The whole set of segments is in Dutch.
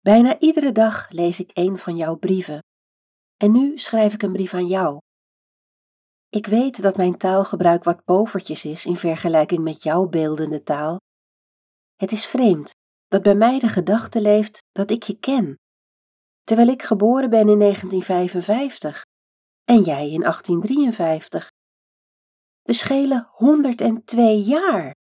Bijna iedere dag lees ik een van jouw brieven. En nu schrijf ik een brief aan jou. Ik weet dat mijn taalgebruik wat povertjes is in vergelijking met jouw beeldende taal. Het is vreemd dat bij mij de gedachte leeft dat ik je ken, terwijl ik geboren ben in 1955 en jij in 1853. We schelen 102 jaar.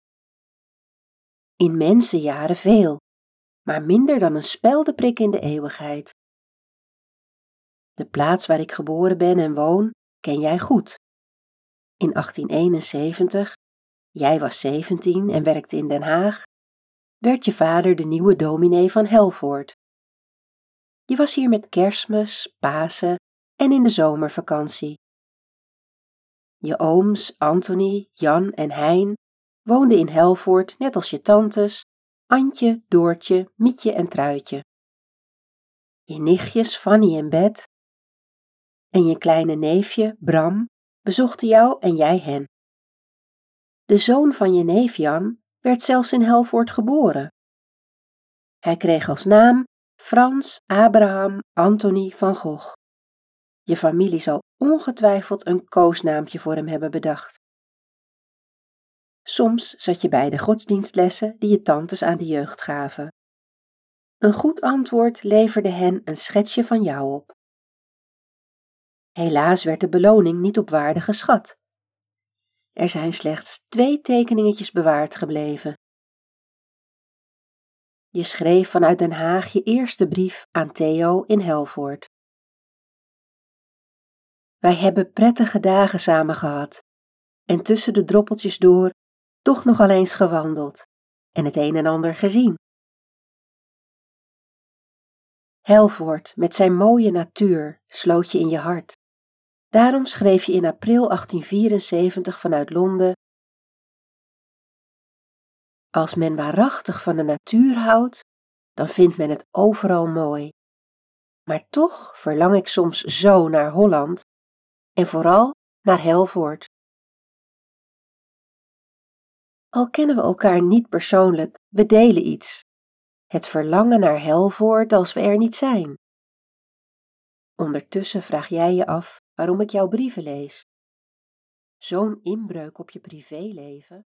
In mensenjaren veel, maar minder dan een speldenprik in de eeuwigheid. De plaats waar ik geboren ben en woon, ken jij goed. In 1871, jij was 17 en werkte in Den Haag, werd je vader de nieuwe dominee van Helvoort. Je was hier met Kerstmis, Pasen en in de zomervakantie. Je ooms Anthony, Jan en Hein woonden in Helvoort net als je tantes Antje, Doortje, Mietje en Truitje. Je nichtjes Fanny en Bet en je kleine neefje Bram bezochten jou en jij hen. De zoon van je neef Jan werd zelfs in Helvoort geboren. Hij kreeg als naam Frans Abraham Anthony van Gogh. Je familie zal ongetwijfeld een koosnaampje voor hem hebben bedacht. Soms zat je bij de godsdienstlessen die je tantes aan de jeugd gaven. Een goed antwoord leverde hen een schetsje van jou op. Helaas werd de beloning niet op waarde geschat. Er zijn slechts 2 tekeningetjes bewaard gebleven. Je schreef vanuit Den Haag je eerste brief aan Theo in Helvoort. Wij hebben prettige dagen samen gehad en tussen de droppeltjes door toch nog al eens gewandeld en het een en ander gezien. Helvoort met zijn mooie natuur sloot je in je hart. Daarom schreef je in april 1874 vanuit Londen: als men waarachtig van de natuur houdt, dan vindt men het overal mooi. Maar toch verlang ik soms zo naar Holland en vooral naar Helvoort. Al kennen we elkaar niet persoonlijk, we delen iets. Het verlangen naar Helvoort als we er niet zijn. Ondertussen vraag jij je af waarom ik jouw brieven lees. Zo'n inbreuk op je privéleven.